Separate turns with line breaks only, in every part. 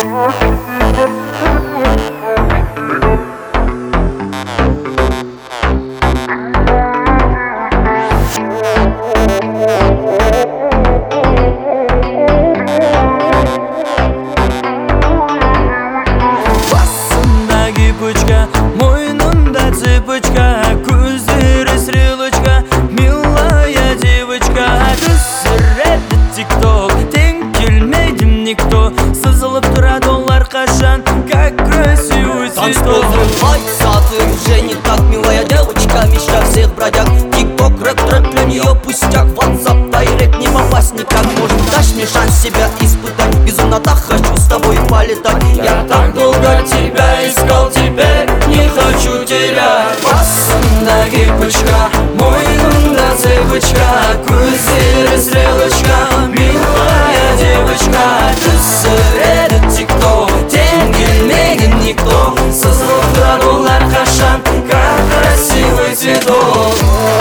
Мойнында цепочка, көздері стрелочка, милая девочка. Түсіреді тикток, тең келмейдім никто. Сызылып тұрады олар қашан, как красивый цветок.
Танцполы ты уже не так, милая девочка, мечта всех бродяг. Тикток, рэп для нее пустяк. WhatsApp, дайрект не попасть никак. Может, дашь мне шанс себя испытать? Безумно так хочу с тобой полетать.
Я так долго тебя искал, теперь не хочу терять. Басында кепочка, мойнында цепочка, көздері стрелочка, милая девочка. Түсіреді тикток, тең келмеген никто. Сызылып тұрады олар қашан, как красивый цветок.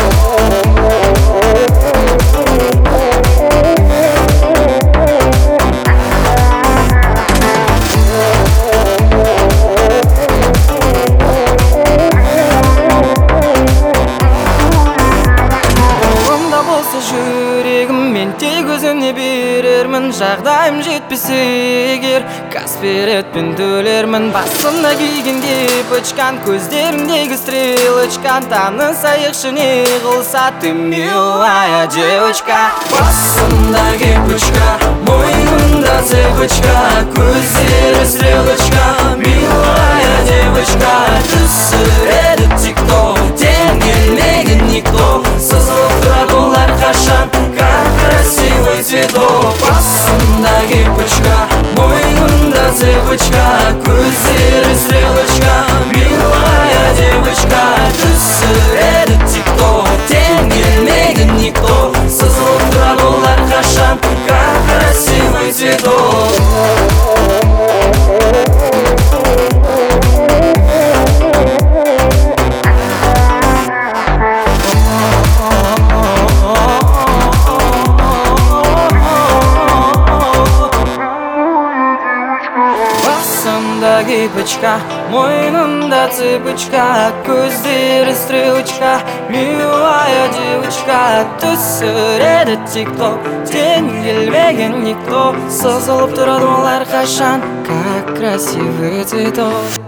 Жүрегім мен тек өзіне берермін. Жағдайым жетпесе егер газ беретпен төлермін. Басында киген кепочкан, көздеріндегі стрелочкан. Танысайықшы не қылса ты, милая девочка. Басында кепочка, мойнында цепочка, көздері стрелочка, милая девочка. Түсіреді тикток, тең келмеген никто. Сызылып тұрады олар қашан, как красивый цветок. Басында кепочка, мойнында цепочка, көздері стрелочка, милая девочка. Түсіреді тикток, тең келмеген никто. Сызылып тұрады олар қашан, как красивый цветок. Басында кепочка, мойнында цепочка, көздері стрелочка, милая девочка. Түсіреді тикток, тең келмеген никто. Сызылып тұрады олар қашан, как красивый цветок.